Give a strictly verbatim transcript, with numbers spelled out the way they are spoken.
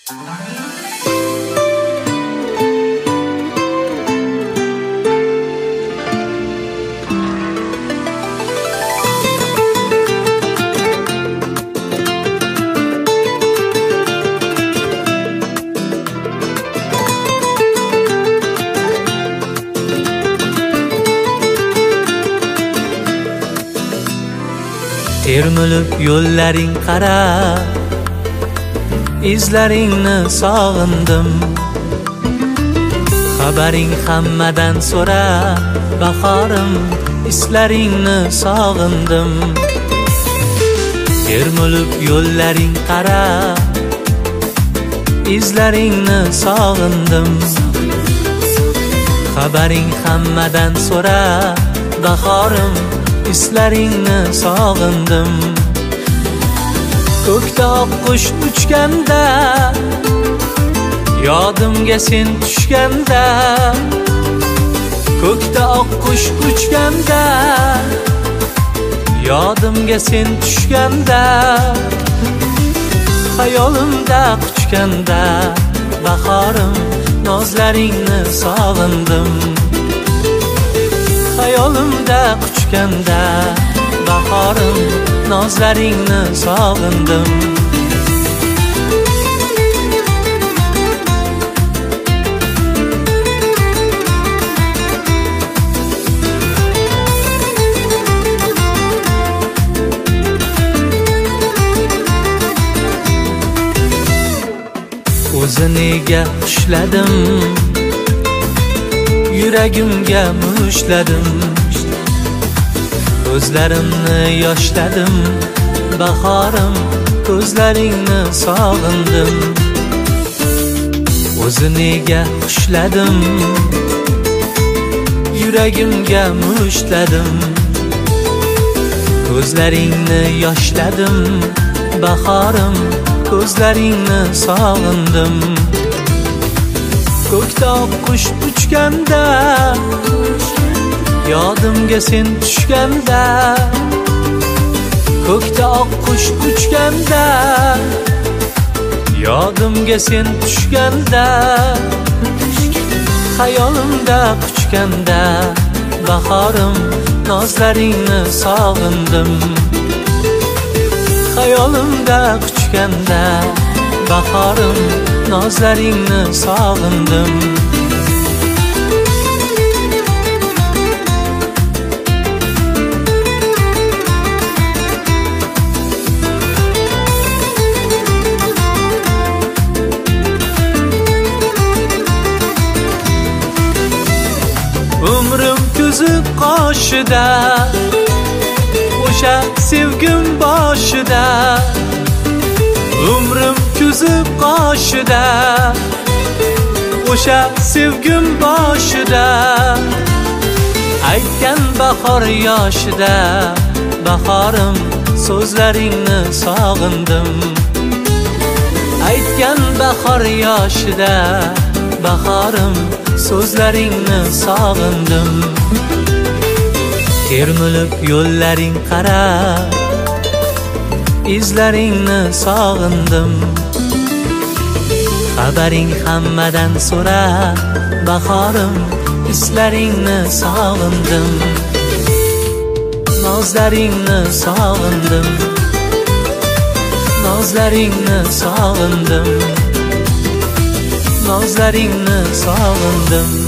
Termilib yo'llaring qara, izlaringni sog'indim. Xabaring hammadan so'ra, bahorim, islaringni sog'indim. Termilib yo'llaring qara, izlaringni sog'indim. Xabaring hammadan so'ra, bahorim, islaringni sog'indim. Ko'kda oqqush uchganda, yodimga sen tushganda. Ko'kda oqqush uchganda, yodimga sen tushganda. Xayolimda quchganda, bahorim, nozlaringni sog'indim. Xayolimda quchganda, bahorim, nozlaringni sog'indim. O'ziniga xushladim, yuragimga mushladim. Ko'zlarimni yoshladim, bahorim, ko'zlaringni sog'indim. O'ziniga xushladim, yuragimga mushladim. Ko'zlaringni yoshladim, bahorim, ko'zlaringni sog'indim. Ko'kda oqqush uchganda, yodimga sen tushganda. Ko'kda oqqush uchganda, yodimga sen tushganda. Xayolimda quchganda, bahorim, nozlaringni sog'indim. Xayolimda quchganda, bahorim, nozlaringni sog'indim. Umrim ko'zib qoshida, o'sha sevgim boshida. Umrim ko'zib qoshida, o'sha sevgim boshida. Aytgan bahor yoshida, bahorim, so'zlaringni sog'indim. Aytgan bahor yoshida, bahorim, so'zlaringni sog'indim. Termilib yo'llaring qara, izlaringni sog'indim. Xabaring hammadan so'ra, bahorim, islaringni sog'indim. Nozlaringni sog'indim, nozlaringni sog'indim. Nozlaringni sog'indim.